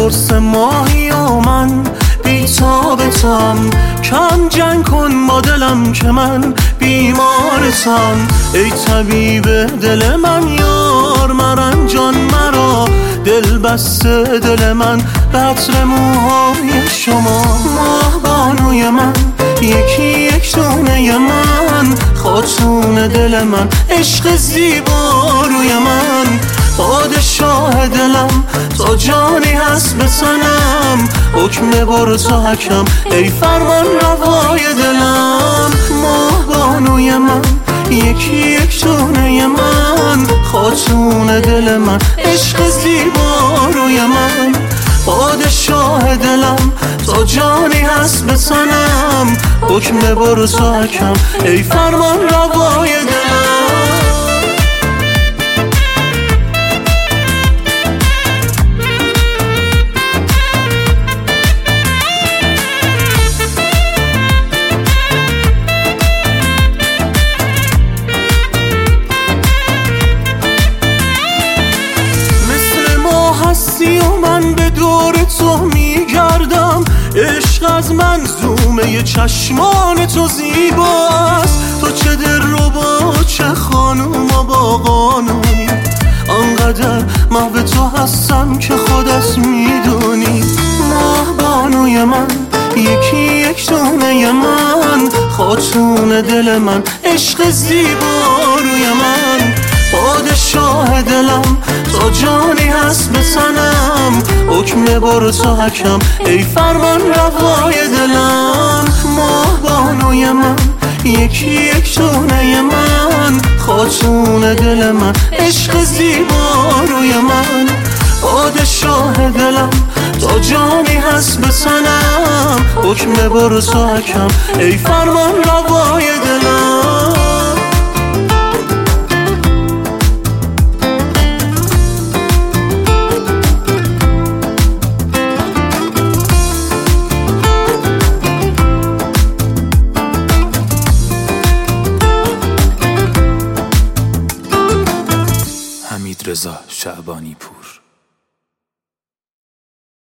قرص ماهی و من بی‌تابتم. کم جنگ کن با دلم که من بیمارتم. ای طبیب دل من یار مرنجان مرا، دل بسته دل من به عطر موهای شما. ماه بانوی من یکی یک دونه من، خاتون دل من عشق زیباروی من. پادشاه دلم تا جانی هست به تنم، حکم برو تا حکم ای فرمان روای دلم. ماه بانوی من یکی یک دونه من، خاتون دل من عشق زیباروی من. پادشاه دلم تا جانی هست به تنم، حکم برو تا حکم ای فرمان روای دلم. هستی و من به دور تو میگردم، عشق از منظومه چشمان تو زیباست. تو چه دلربا چه خانوم و با قانونی، آنقدر محو تو هستم که خودت میدونی. ماه بانوی من یکی یک دونه من، خاتون دل من عشق زیباروی من. پادشاه دلم تا جانی هست به تنم، حکم برو تا حکم ای فرمان روای دلم. ماه بانوی من یکی یک دونه من، خاتون دل من عشق زیباروی من. پادشاه دلم تا جانی هست به تنم، حکم برو تا حکم ای فرمان روای دلم. حمیدرضا شعبانی پور.